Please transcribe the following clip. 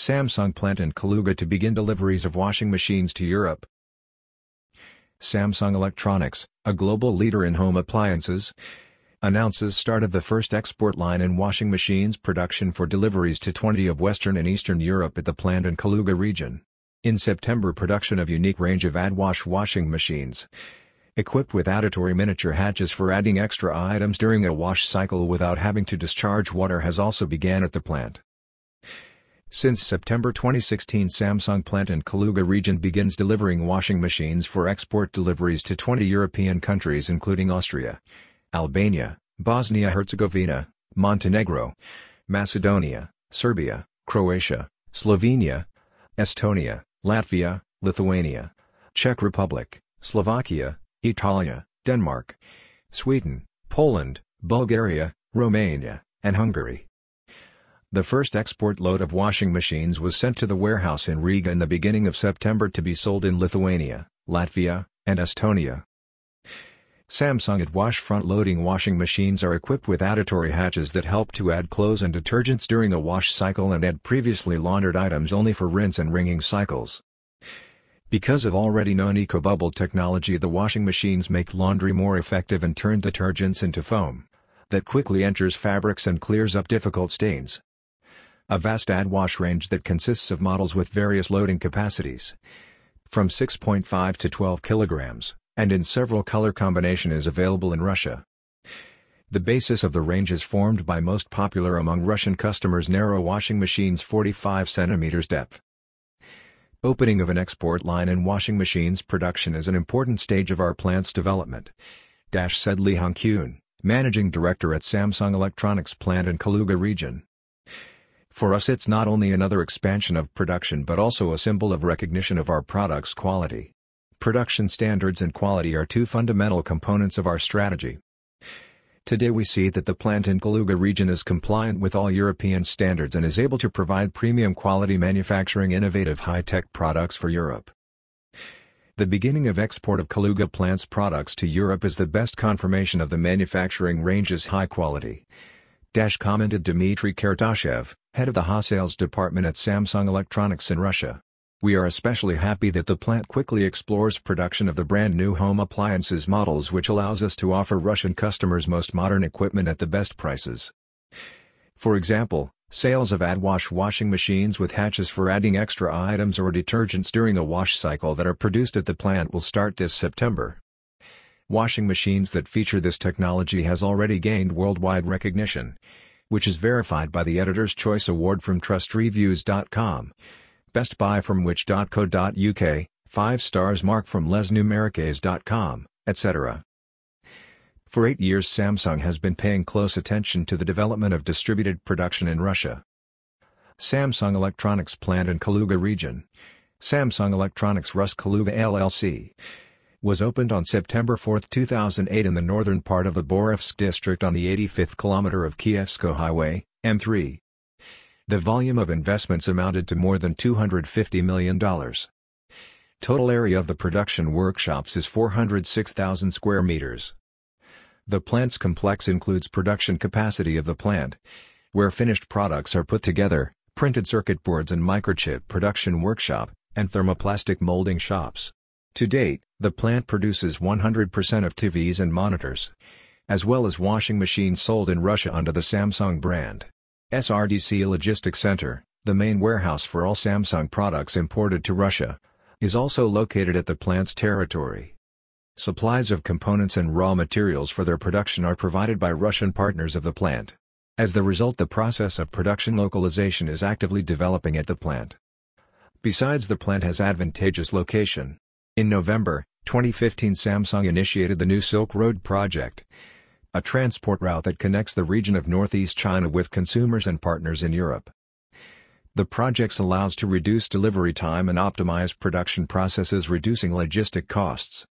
Samsung plant in Kaluga to begin deliveries of washing machines to Europe. Samsung Electronics, a global leader in home appliances, announces start of the first export line in washing machines production for deliveries to 20 of Western and Eastern Europe at the plant in Kaluga region. In September, production of unique range of AdWash washing machines, equipped with additory miniature hatches for adding extra items during a wash cycle without having to discharge water, has also began at the plant. Since September 2016, Samsung plant in Kaluga region begins delivering washing machines for export deliveries to 20 European countries including Austria, Albania, Bosnia-Herzegovina, Montenegro, Macedonia, Serbia, Croatia, Slovenia, Estonia, Latvia, Lithuania, Czech Republic, Slovakia, Italia, Denmark, Sweden, Poland, Bulgaria, Romania, and Hungary. The first export load of washing machines was sent to the warehouse in Riga in the beginning of September to be sold in Lithuania, Latvia, and Estonia. Samsung AdWash front-loading washing machines are equipped with additory hatches that help to add clothes and detergents during a wash cycle and add previously laundered items only for rinse and wringing cycles. Because of already known EcoBubble technology, the washing machines make laundry more effective and turn detergents into foam that quickly enters fabrics and clears up difficult stains. A vast AdWash range that consists of models with various loading capacities, from 6.5 to 12 kilograms, and in several color combination is available in Russia. The basis of the range is formed by most popular among Russian customers narrow washing machines 45 cm depth. Opening of an export line in washing machines production is an important stage of our plant's development, said Lee Hong-kyun, managing director at Samsung Electronics plant in Kaluga region. For us, it's not only another expansion of production but also a symbol of recognition of our product's quality. Production standards and quality are two fundamental components of our strategy. Today we see that the plant in Kaluga region is compliant with all European standards and is able to provide premium quality manufacturing innovative high-tech products for Europe. The beginning of export of Kaluga plant's products to Europe is the best confirmation of the manufacturing range's high quality, commented Dmitry Kartashev, head of the HA sales department at Samsung Electronics in Russia. We are especially happy that the plant quickly explores production of the brand new home appliances models, which allows us to offer Russian customers most modern equipment at the best prices. For example, sales of AdWash washing machines with hatches for adding extra items or detergents during a wash cycle that are produced at the plant will start this September. Washing machines that feature this technology has already gained worldwide recognition, which is verified by the Editor's Choice Award from TrustReviews.com, Best Buy from Which.co.uk, 5 stars mark from LesNumeriques.com, etc. For 8 years Samsung has been paying close attention to the development of distributed production in Russia. Samsung Electronics plant in Kaluga region, Samsung Electronics Rus Kaluga LLC, was opened on September 4, 2008 in the northern part of the Borovsk district on the 85th kilometer of Kievsko Highway, M3. The volume of investments amounted to more than $250 million. Total area of the production workshops is 406,000 square meters. The plant's complex includes production capacity of the plant, where finished products are put together, printed circuit boards and microchip production workshop, and thermoplastic molding shops. To date, the plant produces 100% of TVs and monitors, as well as washing machines sold in Russia under the Samsung brand. SRDC Logistics Center, the main warehouse for all Samsung products imported to Russia, is also located at the plant's territory. Supplies of components and raw materials for their production are provided by Russian partners of the plant. As the result, the process of production localization is actively developing at the plant. Besides, the plant has advantageous location. In November 2015, Samsung initiated the new Silk Road project, a transport route that connects the region of northeast China with consumers and partners in Europe. The project allows to reduce delivery time and optimize production processes, reducing logistic costs.